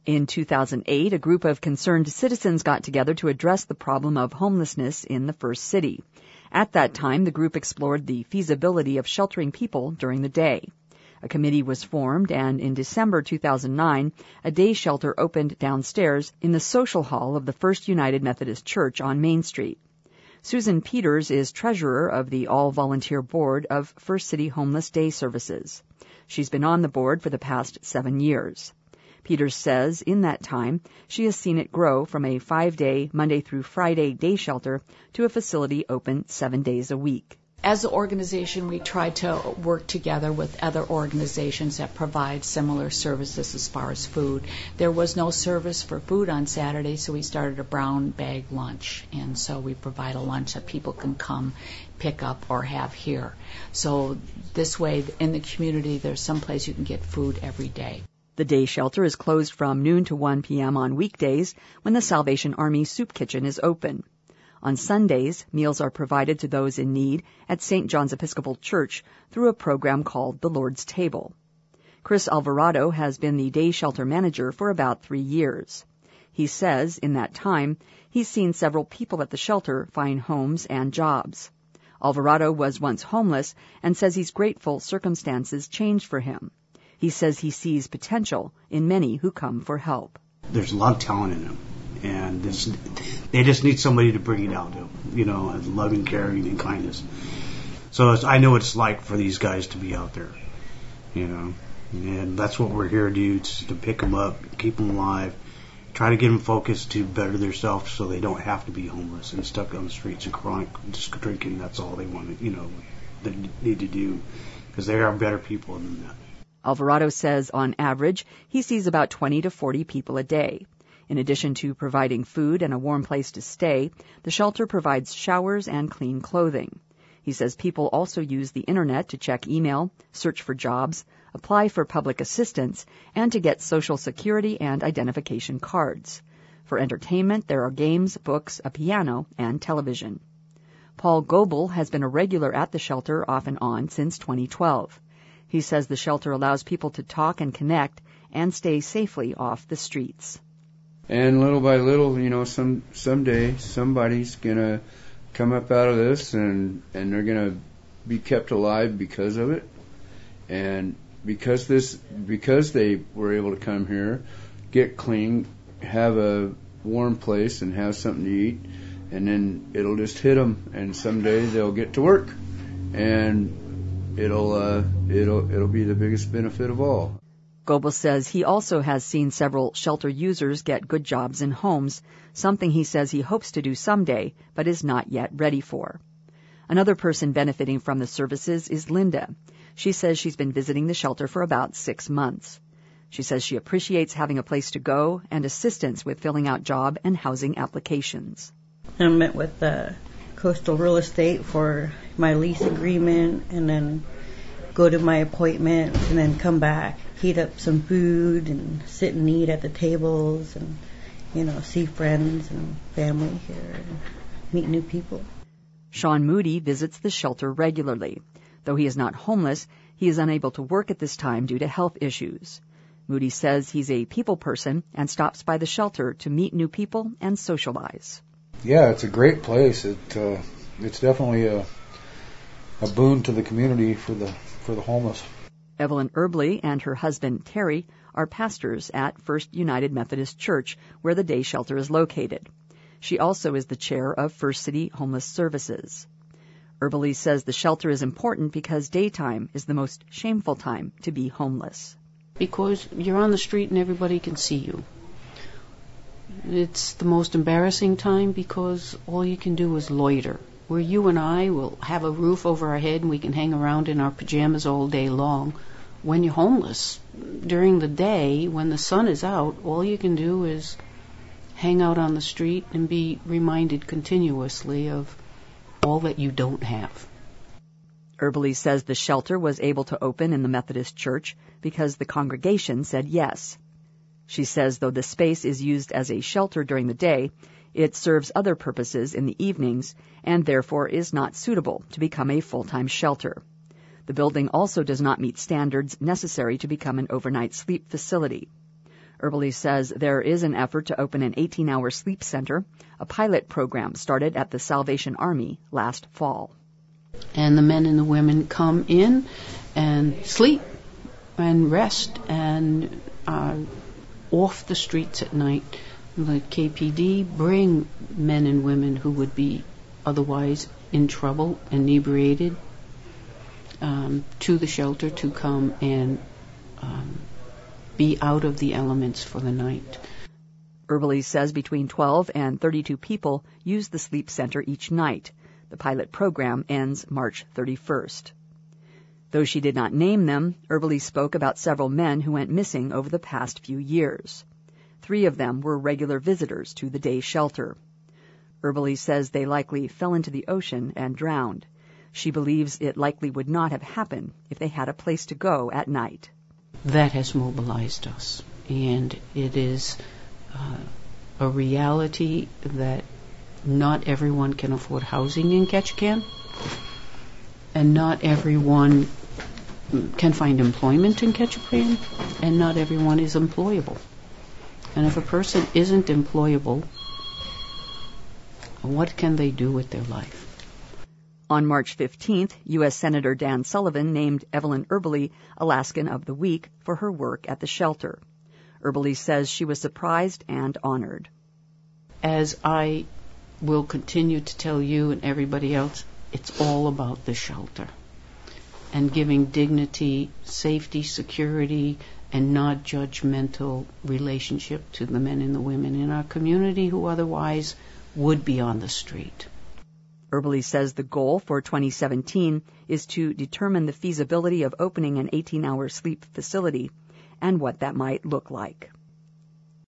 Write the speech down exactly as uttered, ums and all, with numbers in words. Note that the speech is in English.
In two thousand eight, a group of concerned citizens got together to address the problem of homelessness in the First City. At that time, the group explored the feasibility of sheltering people during the day. A committee was formed, and in December two thousand nine, a day shelter opened downstairs in the social hall of the First United Methodist Church on Main Street. Susan Peters is treasurer of the all-volunteer board of First City Homeless Day Services. She's been on the board for the past seven years. Peters says in that time, she has seen it grow from a five-day, Monday through Friday day shelter to a facility open seven days a week. As an organization, we try to work together with other organizations that provide similar services as far as food. There was no service for food on Saturday, so we started a brown bag lunch. And so we provide a lunch that people can come pick up or have here. So this way, in the community, there's some place you can get food every day. The day shelter is closed from noon to one p.m. on weekdays when the Salvation Army Soup Kitchen is open. On Sundays, meals are provided to those in need at Saint John's Episcopal Church through a program called the Lord's Table. Chris Alvarado has been the day shelter manager for about three years. He says in that time, he's seen several people at the shelter find homes and jobs. Alvarado was once homeless and says he's grateful circumstances changed for him. He says he sees potential in many who come for help. There's a lot of talent in them. And this, they just need somebody to bring it out to, you know, loving, caring, and kindness. So it's, I know what it's like for these guys to be out there, you know, and that's what we're here to do, to pick them up, keep them alive, try to get them focused to better themselves so they don't have to be homeless and stuck on the streets and chronic just drinking. That's all they want to, you know, they need to do, because they are better people than that. Alvarado says on average he sees about twenty to forty people a day. In addition to providing food and a warm place to stay, the shelter provides showers and clean clothing. He says people also use the internet to check email, search for jobs, apply for public assistance, and to get Social Security and identification cards. For entertainment, there are games, books, a piano, and television. Paul Goebel has been a regular at the shelter off and on since twenty twelve. He says the shelter allows people to talk and connect and stay safely off the streets. And little by little, you know, some someday somebody's gonna come up out of this, and and they're gonna be kept alive because of it, and because this because they were able to come here, get clean, have a warm place, and have something to eat, and then it'll just hit them, and someday they'll get to work, and it'll uh, it'll it'll be the biggest benefit of all. Goebel says he also has seen several shelter users get good jobs in homes, something he says he hopes to do someday, but is not yet ready for. Another person benefiting from the services is Linda. She says she's been visiting the shelter for about six months. She says she appreciates having a place to go and assistance with filling out job and housing applications. I met with uh, Coastal Real Estate for my lease agreement, and then go to my appointment, and then come back, heat up some food, and sit and eat at the tables, and, you know, see friends and family here, and meet new people. Sean Moody visits the shelter regularly. Though he is not homeless, he is unable to work at this time due to health issues. Moody says he's a people person and stops by the shelter to meet new people and socialize. Yeah, it's a great place. It uh, it's definitely a a boon to the community for the for the homeless. Evelyn Erbley and her husband Terry are pastors at First United Methodist Church, where the day shelter is located. She also is the chair of First City Homeless Services. Erbley says the shelter is important because daytime is the most shameful time to be homeless. Because you're on the street and everybody can see you. It's the most embarrassing time because all you can do is loiter. Where you and I will have a roof over our head and we can hang around in our pajamas all day long. When you're homeless, during the day, when the sun is out, all you can do is hang out on the street and be reminded continuously of all that you don't have. Erbley says the shelter was able to open in the Methodist Church because the congregation said yes. She says though the space is used as a shelter during the day, it serves other purposes in the evenings and therefore is not suitable to become a full-time shelter. The building also does not meet standards necessary to become an overnight sleep facility. Eberle says there is an effort to open an eighteen-hour sleep center. A pilot program started at the Salvation Army last fall. And the men and the women come in and sleep and rest and are off the streets at night. The K P D bring men and women who would be otherwise in trouble, inebriated, um, to the shelter to come and um, be out of the elements for the night. Eberle says between twelve and thirty-two people use the sleep center each night. The pilot program ends March thirty-first. Though she did not name them, Eberle spoke about several men who went missing over the past few years. Three of them were regular visitors to the day shelter. Eberle says they likely fell into the ocean and drowned. She believes it likely would not have happened if they had a place to go at night. That has mobilized us, and it is uh, a reality that not everyone can afford housing in Ketchikan, and not everyone can find employment in Ketchikan, and not everyone is employable. And if a person isn't employable, what can they do with their life? On March fifteenth, U S Senator Dan Sullivan named Evelyn Eberle Alaskan of the Week for her work at the shelter. Eberle says she was surprised and honored. As I will continue to tell you and everybody else, it's all about the shelter and giving dignity, safety, security, and not judgmental relationship to the men and the women in our community who otherwise would be on the street. Eberle says the goal for twenty seventeen is to determine the feasibility of opening an eighteen-hour sleep facility and what that might look like.